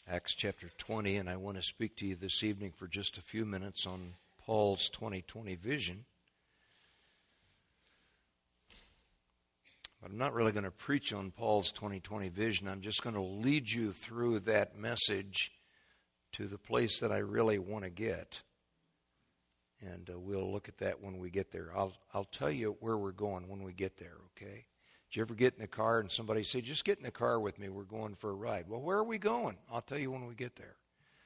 Acts chapter 20, and I want to speak to you this evening for just a few minutes on Paul's 2020 vision. But I'm not really going to preach on Paul's 2020 vision. I'm just going to lead you through that message to the place that I really want to get. And we'll look at that when we get there. I'll tell you where we're going when we get there, okay? Did you ever get in the car and somebody say, just get in the car with me, we're going for a ride? Well, where are we going? I'll tell you when we get there.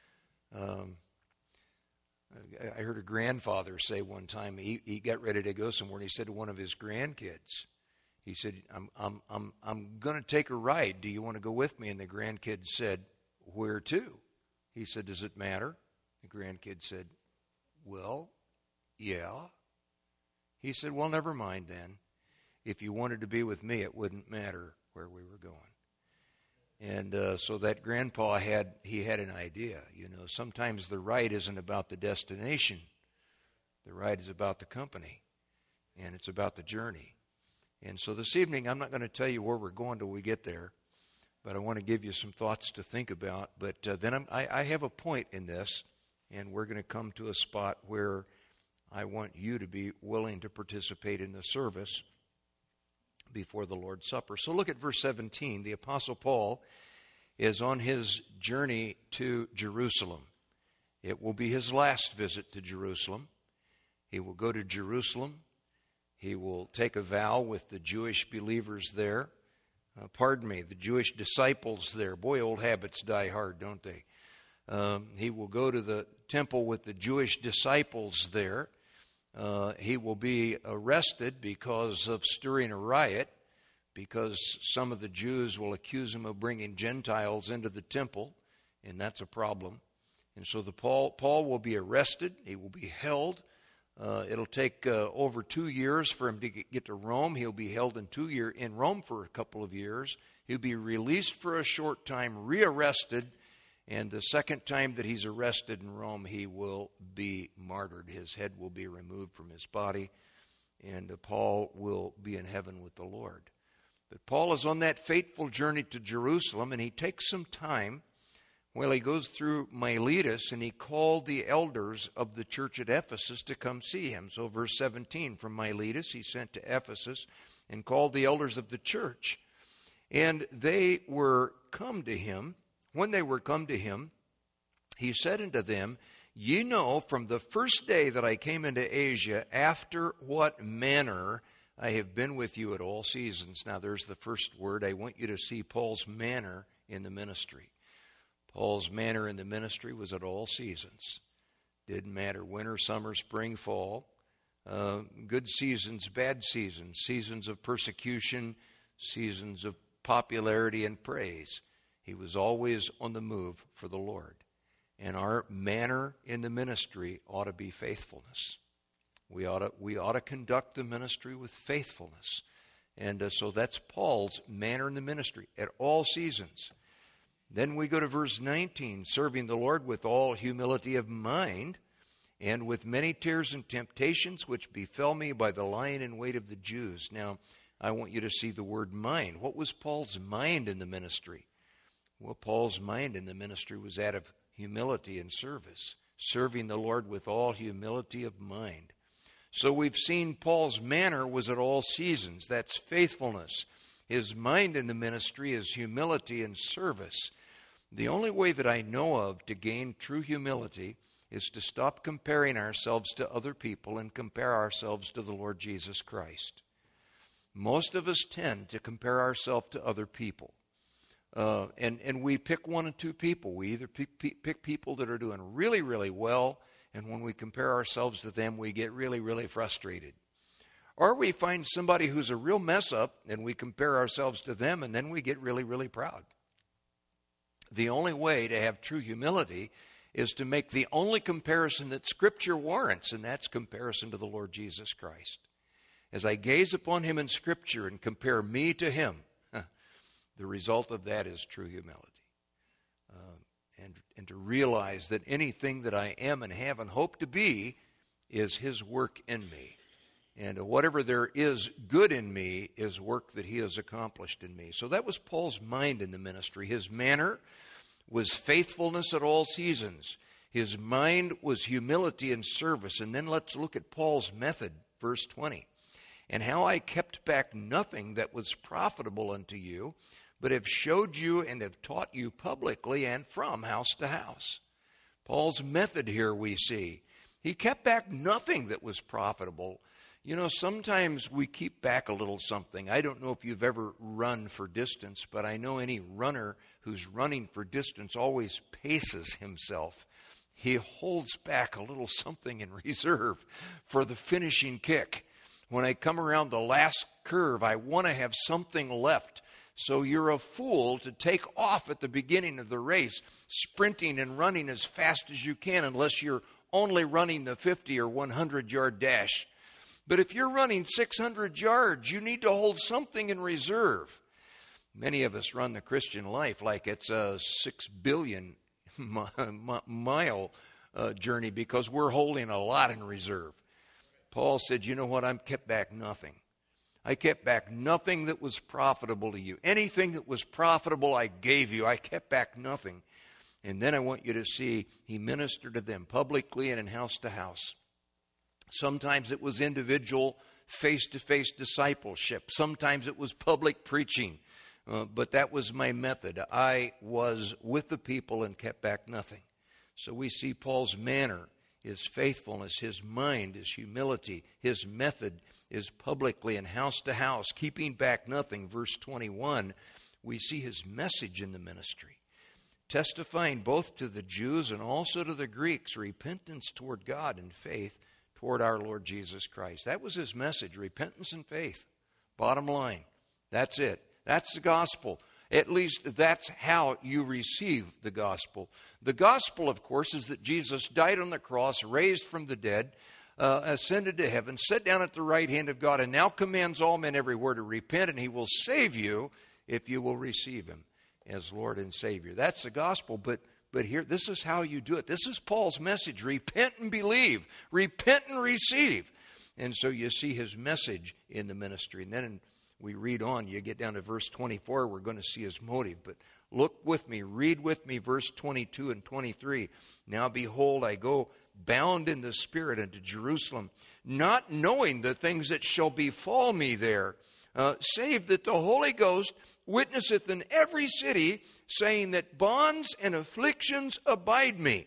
I heard a grandfather say one time, he got ready to go somewhere, and he said to one of his grandkids, he said, I'm going to take a ride. Do you want to go with me? And the grandkid said, where to? He said, does it matter? The grandkid said, well, yeah. He said, well, never mind then. If you wanted to be with me, it wouldn't matter where we were going. And so that grandpa had an idea. You know, sometimes the ride isn't about the destination. The ride is about the company, and it's about the journey. And so this evening, I'm not going to tell you where we're going till we get there, but I want to give you some thoughts to think about. But then I have a point in this, and we're going to come to a spot where I want you to be willing to participate in the service before the Lord's Supper. So look at verse 17. The Apostle Paul is on his journey to Jerusalem. It will be his last visit to Jerusalem. He will go to Jerusalem. He will take a vow with the Jewish believers there. The Jewish disciples there. Boy, old habits die hard, don't they? He will go to the temple with the Jewish disciples there. He will be arrested because of stirring a riot, because some of the Jews will accuse him of bringing Gentiles into the temple, and that's a problem. And so Paul will be arrested. He will be held. It'll take over 2 years for him to get to Rome. He'll be held in Rome for a couple of years. He'll be released for a short time, rearrested, and the second time that he's arrested in Rome, he will be martyred. His head will be removed from his body, and Paul will be in heaven with the Lord. But Paul is on that fateful journey to Jerusalem, and he takes some time while he goes through Miletus, and he called the elders of the church at Ephesus to come see him. So verse 17, from Miletus he sent to Ephesus and called the elders of the church. And they were come to him. When they were come to him, he said unto them, Ye know from the first day that I came into Asia, after what manner I have been with you at all seasons. Now there's the first word. I want you to see Paul's manner in the ministry. Paul's manner in the ministry was at all seasons. Didn't matter, winter, summer, spring, fall. Good seasons, bad seasons. Seasons of persecution, seasons of popularity and praise. He was always on the move for the Lord. And our manner in the ministry ought to be faithfulness. We ought to conduct the ministry with faithfulness. And so that's Paul's manner in the ministry at all seasons. Then we go to verse 19, serving the Lord with all humility of mind, and with many tears and temptations which befell me by the lying in wait of the Jews. Now, I want you to see the word mind. What was Paul's mind in the ministry? Well, Paul's mind in the ministry was that of humility and service, serving the Lord with all humility of mind. So we've seen Paul's manner was at all seasons. That's faithfulness. His mind in the ministry is humility and service. The only way that I know of to gain true humility is to stop comparing ourselves to other people and compare ourselves to the Lord Jesus Christ. Most of us tend to compare ourselves to other people. And we pick one or two people. We either pick people that are doing really, really well, and when we compare ourselves to them, we get really, really frustrated. Or we find somebody who's a real mess up, and we compare ourselves to them, and then we get really, really proud. The only way to have true humility is to make the only comparison that Scripture warrants, and that's comparison to the Lord Jesus Christ. As I gaze upon him in Scripture and compare me to him, the result of that is true humility. And to realize that anything that I am and have and hope to be is his work in me. And whatever there is good in me is work that he has accomplished in me. So that was Paul's mind in the ministry. His manner was faithfulness at all seasons. His mind was humility and service. And then let's look at Paul's method, verse 20. And how I kept back nothing that was profitable unto you, but have showed you and have taught you publicly and from house to house. Paul's method here we see. He kept back nothing that was profitable. You know, sometimes we keep back a little something. I don't know if you've ever run for distance, but I know any runner who's running for distance always paces himself. He holds back a little something in reserve for the finishing kick. When I come around the last curve, I want to have something left. So you're a fool to take off at the beginning of the race, sprinting and running as fast as you can, unless you're only running the 50 or 100-yard dash. But if you're running 600 yards, you need to hold something in reserve. Many of us run the Christian life like it's a 6 billion mile journey because we're holding a lot in reserve. Paul said, you know what, I kept back nothing. I kept back nothing that was profitable to you. Anything that was profitable I gave you. I kept back nothing. And then I want you to see he ministered to them publicly and in house to house. Sometimes it was individual face-to-face discipleship. Sometimes it was public preaching. But that was my method. I was with the people and kept back nothing. So we see Paul's manner, his faithfulness, his mind, his humility. His method is publicly and house to house, keeping back nothing. Verse 21, we see his message in the ministry, testifying both to the Jews and also to the Greeks, repentance toward God and faith toward our Lord Jesus Christ. That was his message, repentance and faith. Bottom line, that's it. That's the gospel. At least that's how you receive the gospel. The gospel, of course, is that Jesus died on the cross, raised from the dead, ascended to heaven, sat down at the right hand of God, and now commands all men everywhere to repent, and he will save you if you will receive him as Lord and Savior. That's the gospel, but here, this is how you do it. This is Paul's message. Repent and believe. Repent and receive. And so you see his message in the ministry. And then we read on. You get down to verse 24. We're going to see his motive. But look with me. Read with me verse 22 and 23. Now behold, I go bound in the Spirit unto Jerusalem, not knowing the things that shall befall me there, save that the Holy Ghost witnesseth in every city, saying that bonds and afflictions abide me.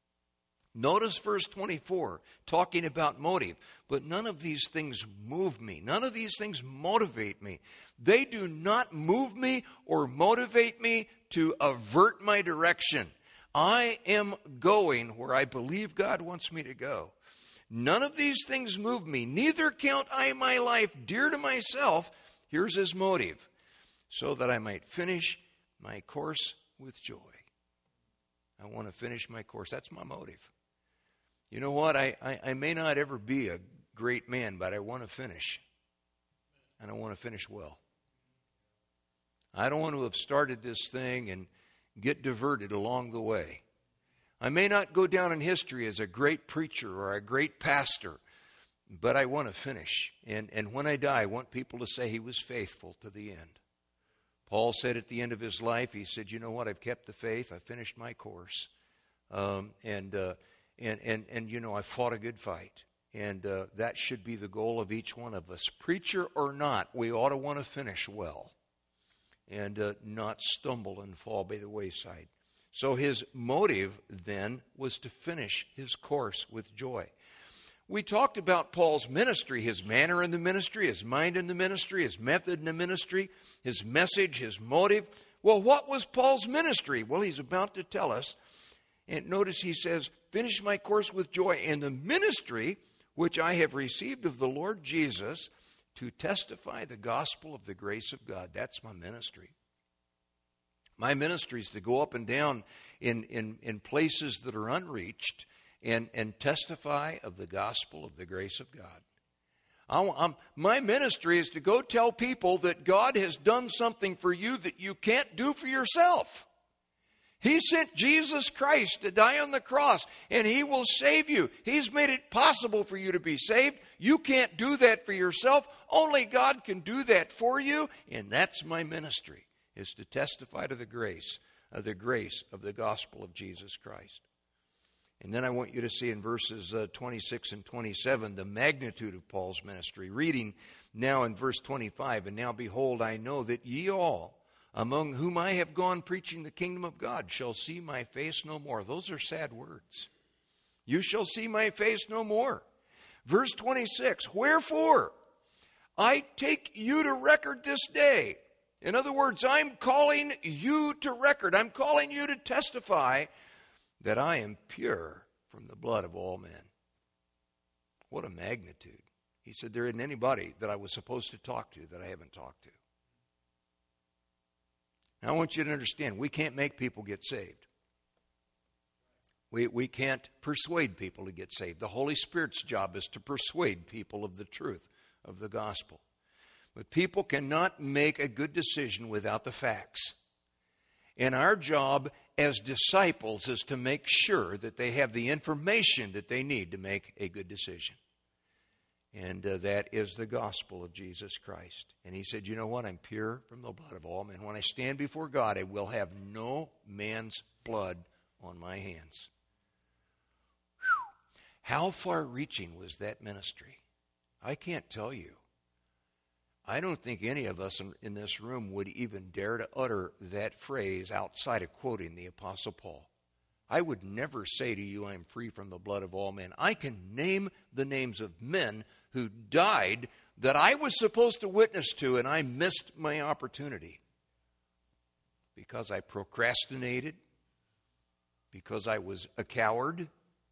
Notice verse 24, talking about motive. But none of these things move me. None of these things motivate me. They do not move me or motivate me to avert my direction. I am going where I believe God wants me to go. None of these things move me. Neither count I my life dear to myself. Here's his motive. So that I might finish my course with joy. I want to finish my course. That's my motive. You know what? I may not ever be a great man, but I want to finish. And I want to finish well. I don't want to have started this thing and get diverted along the way. I may not go down in history as a great preacher or a great pastor, but I want to finish. And when I die, I want people to say he was faithful to the end. Paul said at the end of his life, he said, you know what, I've kept the faith, I finished my course, and you know, I fought a good fight. And that should be the goal of each one of us. Preacher or not, we ought to want to finish well and not stumble and fall by the wayside. So his motive then was to finish his course with joy. We talked about Paul's ministry, his manner in the ministry, his mind in the ministry, his method in the ministry, his message, his motive. Well, what was Paul's ministry? Well, he's about to tell us. And notice he says, finish my course with joy in the ministry which I have received of the Lord Jesus to testify the gospel of the grace of God. That's my ministry. My ministry is to go up and down in places that are unreached and testify of the gospel of the grace of God. My ministry is to go tell people that God has done something for you that you can't do for yourself. He sent Jesus Christ to die on the cross, and he will save you. He's made it possible for you to be saved. You can't do that for yourself. Only God can do that for you, and that's my ministry, is to testify to the grace the grace of the gospel of Jesus Christ. And then I want you to see in verses 26 and 27 the magnitude of Paul's ministry. Reading now in verse 25, and now behold, I know that ye all, among whom I have gone preaching the kingdom of God, shall see my face no more. Those are sad words. You shall see my face no more. Verse 26, wherefore I take you to record this day. In other words, I'm calling you to record. I'm calling you to testify that I am pure from the blood of all men. What a magnitude. He said, there isn't anybody that I was supposed to talk to that I haven't talked to. Now I want you to understand, we can't make people get saved. We can't persuade people to get saved. The Holy Spirit's job is to persuade people of the truth of the gospel. But people cannot make a good decision without the facts. And our job as disciples is to make sure that they have the information that they need to make a good decision. And that is the gospel of Jesus Christ. And he said, you know what? I'm pure from the blood of all men. When I stand before God, I will have no man's blood on my hands. Whew. How far-reaching was that ministry? I can't tell you. I don't think any of us in this room would even dare to utter that phrase outside of quoting the Apostle Paul. I would never say to you, I am free from the blood of all men. I can name the names of men who died that I was supposed to witness to, and I missed my opportunity because I procrastinated, because I was a coward,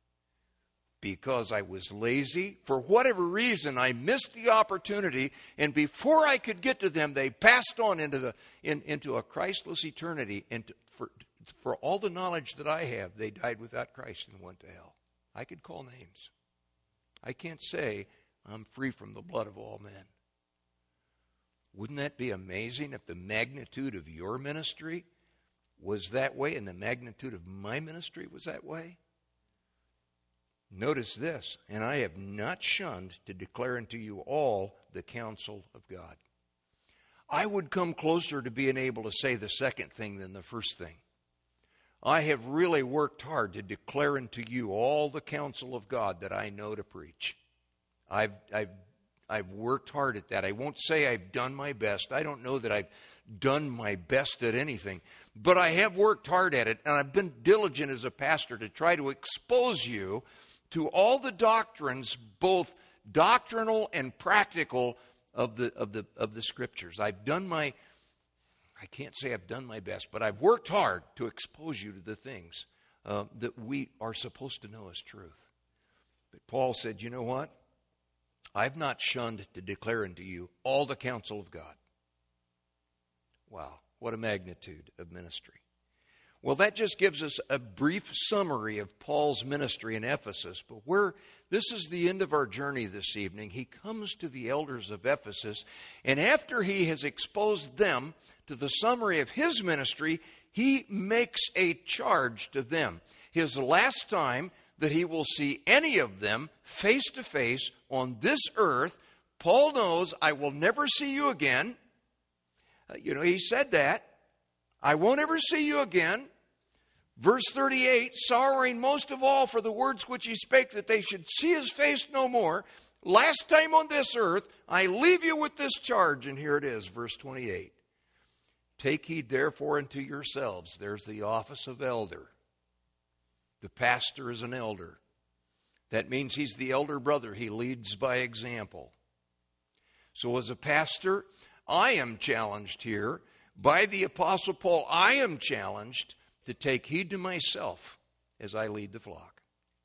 because I was lazy. For whatever reason, I missed the opportunity, and before I could get to them, they passed on into a Christless eternity. And for all the knowledge that I have, they died without Christ and went to hell. I could call names. I can't say I'm free from the blood of all men. Wouldn't that be amazing if the magnitude of your ministry was that way and the magnitude of my ministry was that way? Notice this, and I have not shunned to declare unto you all the counsel of God. I would come closer to being able to say the second thing than the first thing. I have really worked hard to declare unto you all the counsel of God that I know to preach. I've worked hard at that. I won't say I've done my best. I don't know that I've done my best at anything. But I have worked hard at it, and I've been diligent as a pastor to try to expose you to all the doctrines, both doctrinal and practical, of the Scriptures. I can't say I've done my best, but I've worked hard to expose you to the things that we are supposed to know as truth. But Paul said, you know what? I've not shunned to declare unto you all the counsel of God. Wow, what a magnitude of ministry. Well, that just gives us a brief summary of Paul's ministry in Ephesus. But this is the end of our journey this evening. He comes to the elders of Ephesus, and after he has exposed them to the summary of his ministry, he makes a charge to them. His last time that he will see any of them face to face on this earth. Paul knows, I will never see you again. He said that. I won't ever see you again. Verse 38, sorrowing most of all for the words which he spake, that they should see his face no more. Last time on this earth, I leave you with this charge. And here it is, verse 28. Take heed therefore unto yourselves. There's the office of elder. The pastor is an elder. That means he's the elder brother. He leads by example. So as a pastor, I am challenged here by the Apostle Paul. I am challenged to take heed to myself as I lead the flock.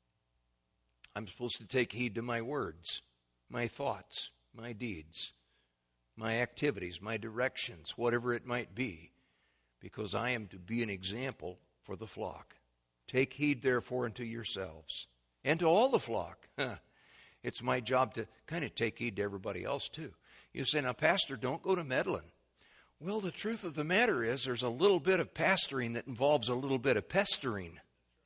I'm supposed to take heed to my words, my thoughts, my deeds, my activities, my directions, whatever it might be, because I am to be an example for the flock. Take heed, therefore, unto yourselves and to all the flock. It's my job to kind of take heed to everybody else, too. You say, now, Pastor, don't go to meddling. Well, the truth of the matter is there's a little bit of pastoring that involves a little bit of pestering.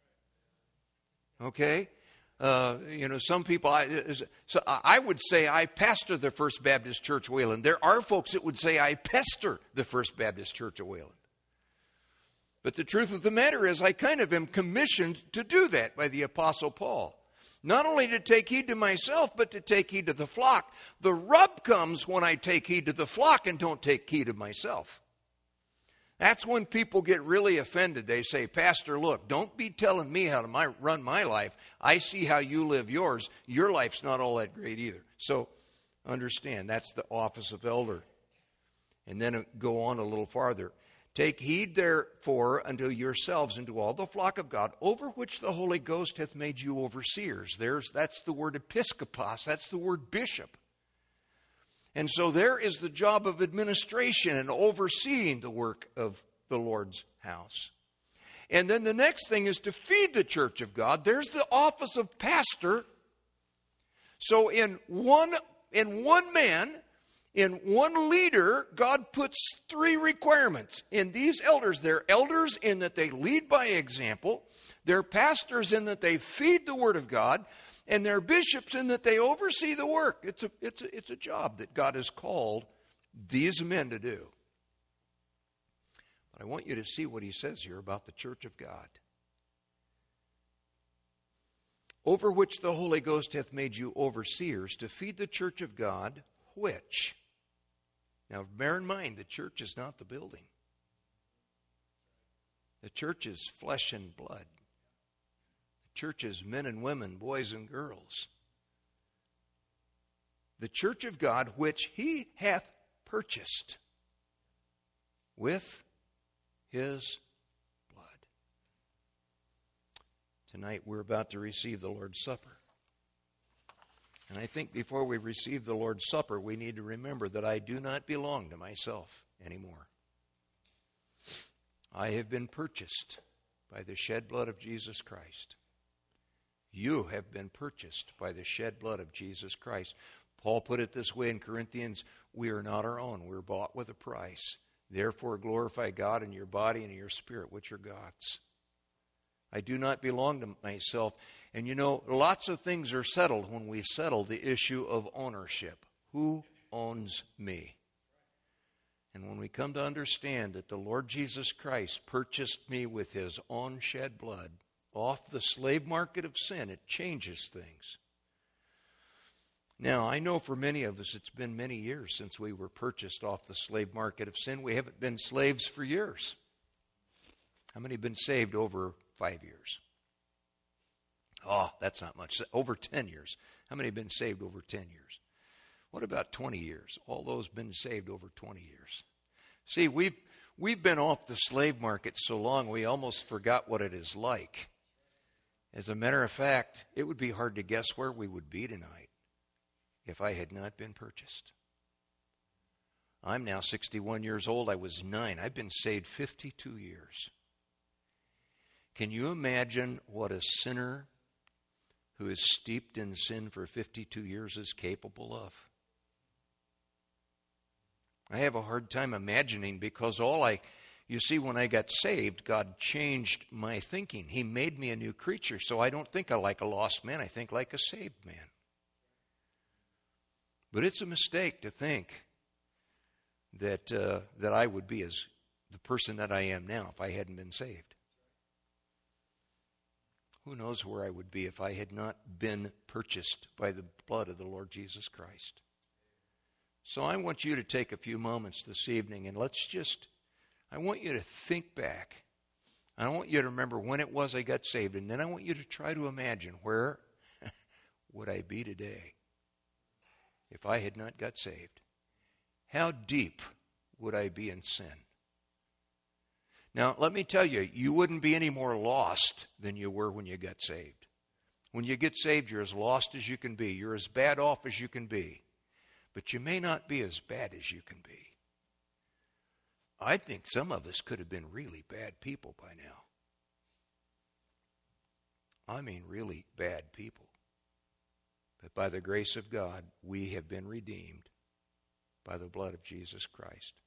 Okay? Some people, I would say I pastor the First Baptist Church of Wayland. There are folks that would say I pester the First Baptist Church of Wayland. But the truth of the matter is, I kind of am commissioned to do that by the Apostle Paul. Not only to take heed to myself, but to take heed to the flock. The rub comes when I take heed to the flock and don't take heed to myself. That's when people get really offended. They say, Pastor, look, don't be telling me how to run my life. I see how you live yours. Your life's not all that great either. So understand, that's the office of elder. And then go on a little farther. Take heed, therefore, unto yourselves and to all the flock of God, over which the Holy Ghost hath made you overseers. That's the word episkopos. That's the word bishop. And so there is the job of administration and overseeing the work of the Lord's house. And then the next thing is to feed the church of God. There's the office of pastor. So in one man, in one leader, God puts three requirements. In these elders, they're elders in that they lead by example. They're pastors in that they feed the Word of God. And they're bishops in that they oversee the work. It's a job that God has called these men to do. But I want you to see what he says here about the church of God. Over which the Holy Ghost hath made you overseers to feed the church of God, which... Now, bear in mind, the church is not the building. The church is flesh and blood. The church is men and women, boys and girls. The church of God, which he hath purchased with his blood. Tonight, we're about to receive the Lord's Supper. And I think before we receive the Lord's Supper, we need to remember that I do not belong to myself anymore. I have been purchased by the shed blood of Jesus Christ. You have been purchased by the shed blood of Jesus Christ. Paul put it this way in Corinthians, we are not our own. We're bought with a price. Therefore glorify God in your body and in your spirit, which are God's. I do not belong to myself. And you know, lots of things are settled when we settle the issue of ownership. Who owns me? And when we come to understand that the Lord Jesus Christ purchased me with his own shed blood off the slave market of sin, it changes things. Now, I know for many of us it's been many years since we were purchased off the slave market of sin. We haven't been slaves for years. How many have been saved over 5 years? Oh, that's not much. Over 10 years. How many have been saved over 10 years? What about 20 years? All those been saved over 20 years. See, we've been off the slave market so long we almost forgot what it is like. As a matter of fact, it would be hard to guess where we would be tonight if I had not been purchased. I'm now 61 years old. I was 9. I've been saved 52 years. Can you imagine what a sinner who is steeped in sin for 52 years is capable of? I have a hard time imagining because you see, when I got saved, God changed my thinking. He made me a new creature, so I don't think I like a lost man. I think like a saved man. But it's a mistake to think that I would be as the person that I am now if I hadn't been saved. Who knows where I would be if I had not been purchased by the blood of the Lord Jesus Christ. So I want you to take a few moments this evening and I want you to think back. I want you to remember when it was I got saved, and then I want you to try to imagine where would I be today if I had not got saved. How deep would I be in sin? Now, let me tell you, you wouldn't be any more lost than you were when you got saved. When you get saved, you're as lost as you can be. You're as bad off as you can be. But you may not be as bad as you can be. I think some of us could have been really bad people by now. I mean, really bad people. But by the grace of God, we have been redeemed by the blood of Jesus Christ.